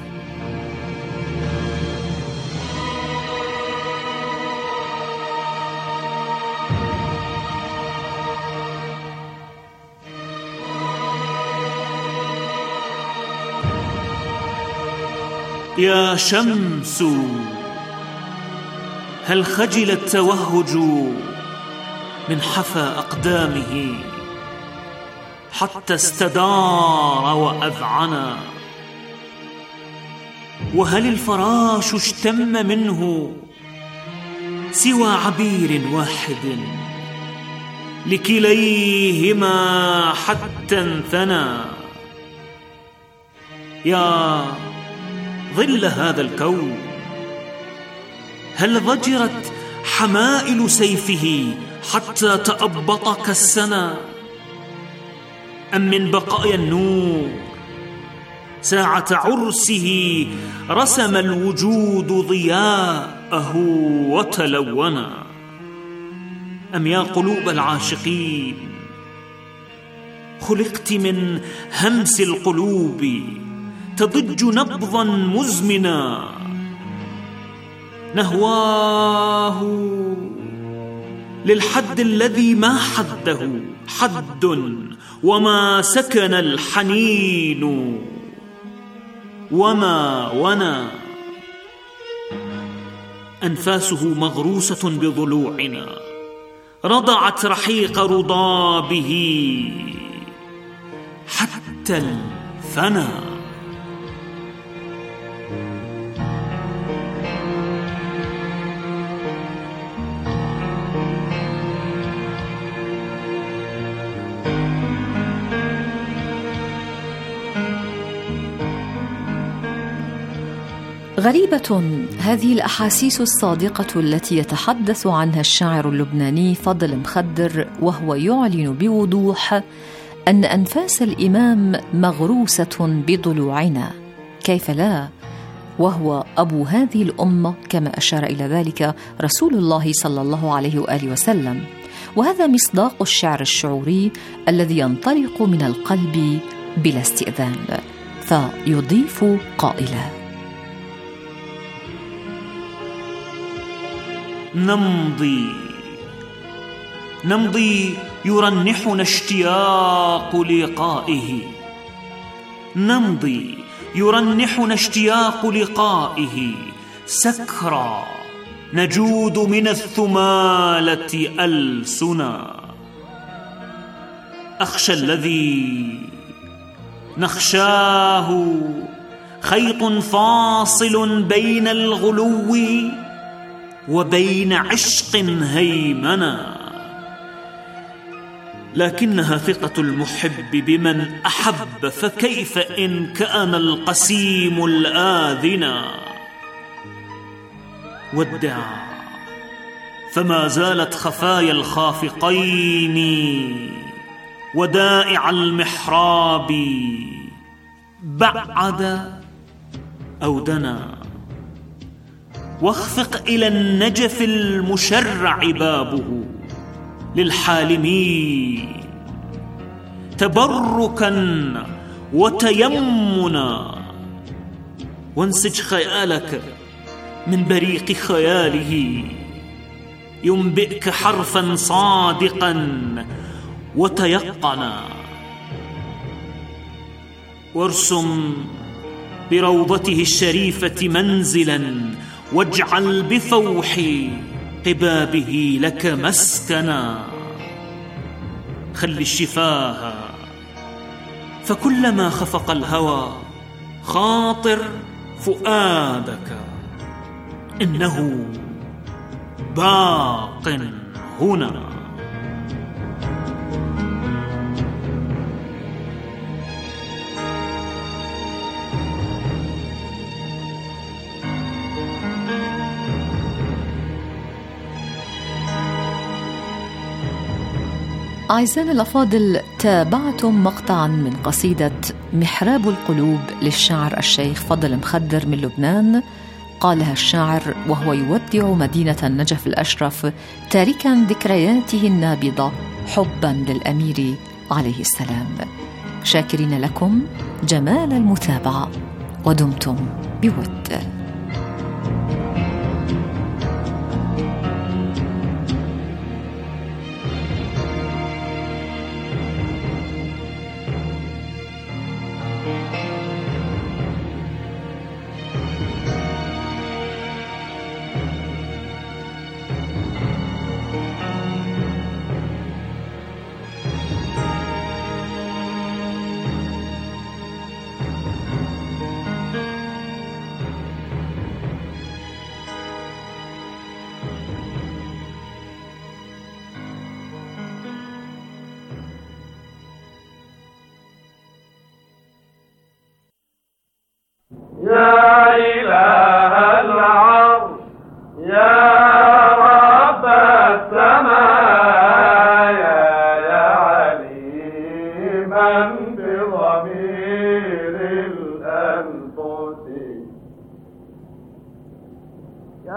يا شمس هل خجل التوهج من حفا أقدامه حتى استدار وأذعنا؟ وهل الفراش اشتم منه سوى عبير واحد لكليهما حتى انثنى؟ يا ظل هذا الكون هل ضجرت حمائل سيفه حتى تأبط كالسنا؟ أم من بقايا النور ساعة عرسه رسم الوجود ضياءه وتلونا؟ أم يا قلوب العاشقين خلقت من همس القلوب تضج نبضا مزمنا نهواه للحد الذي ما حده حد وما سكن الحنين وما ونا. أنفاسه مغروسة بضلوعنا رضعت رحيق رضابه حتى الفنا. غريبة هذه الأحاسيس الصادقة التي يتحدث عنها الشاعر اللبناني فضل مخدر، وهو يعلن بوضوح أن أنفاس الإمام مغروسة بضلوعنا. كيف لا؟ وهو أبو هذه الأمة كما أشار إلى ذلك رسول الله صلى الله عليه وآله وسلم. وهذا مصداق الشعر الشعوري الذي ينطلق من القلب بلا استئذان. فيضيف قائلا: نمضي يرنحنا اشتياق لقائه، نمضي يرنحنا اشتياق لقائه، سكرى نجود من الثمالة ألسنا. أخشى الذي نخشاه خيط فاصل بين الغلو وبين عشق هيمنة، لكنها ثقة المحب بمن أحب، فكيف إن كان القسيم الآذنا. ودع فما زالت خفايا الخافقين ودائع المحراب، بعد أو دنا، واخفق إلى النجف المشرع بابه للحالمين، تبركا وتيمنا، وانسج خيالك من بريق خياله، ينبئك حرفا صادقا وتيقنا، وارسم بروضته الشريفة منزلا، واجعل بفوح قبابه لك مسكنا. خل الشفاه فكلما خفق الهوى خاطر فؤادك، إنه باق هنا. أعزائنا الأفاضل، تابعتم مقطعا من قصيدة محراب القلوب للشاعر الشيخ فضل مخدر من لبنان، قالها الشاعر وهو يودع مدينة النجف الأشرف تاركا ذكرياته النابضة حبا للأمير عليه السلام. شاكرين لكم جمال المتابعة، ودمتم بود.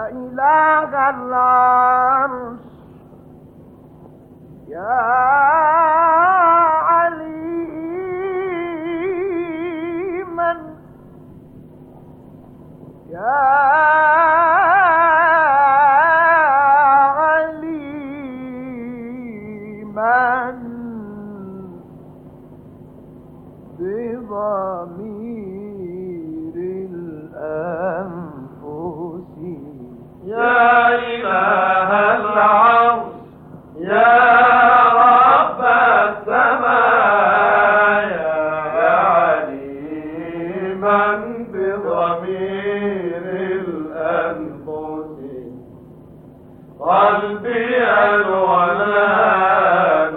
إله العرش يا عليما يا عليما بضمير الأنفس يا إله العرش يا رب السماء يا عليما بضمير الأنفس قلبي الولان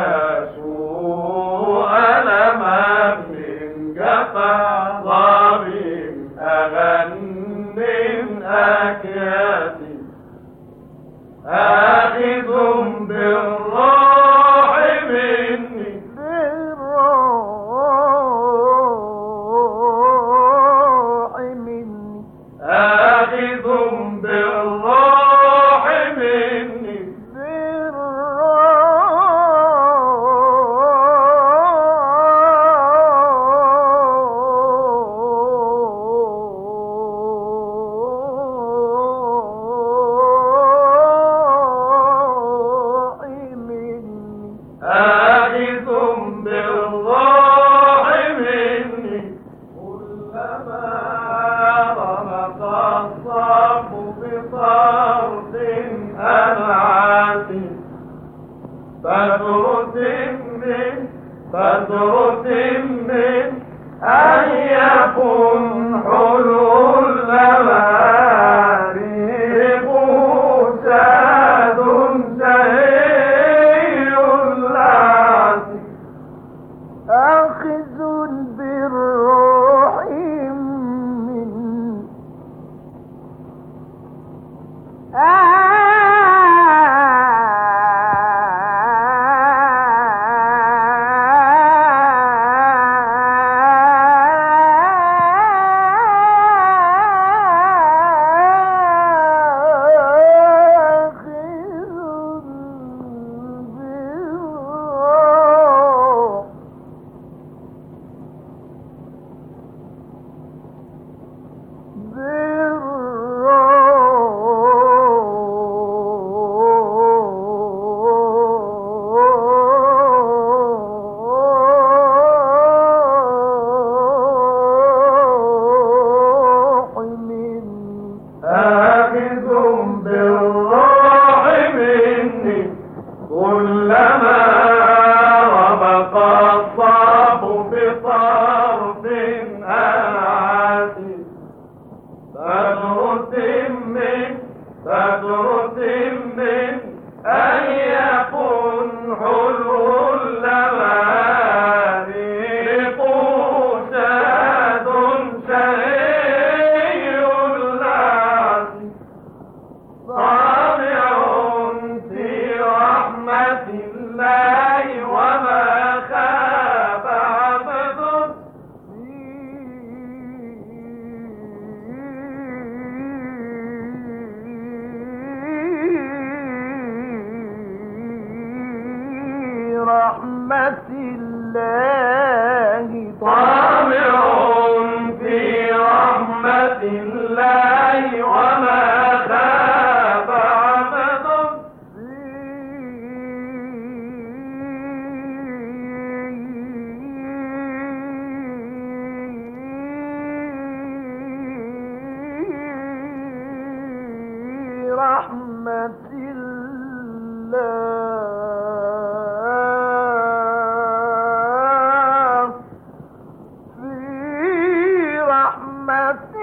يسوء ألما من جفا ضريم أغن أكياتي آخذ بالروح مني آخذ بالروح مني آخذ بالروح مني كلما رمق الصف بطرد أنعات فترد من أن يكن حلو اللمارق ساد سهيل اللعب آخذ بالروح من رحمة الله طامع في رحمة الله وما خاب عبد في رحمة الله في رحمة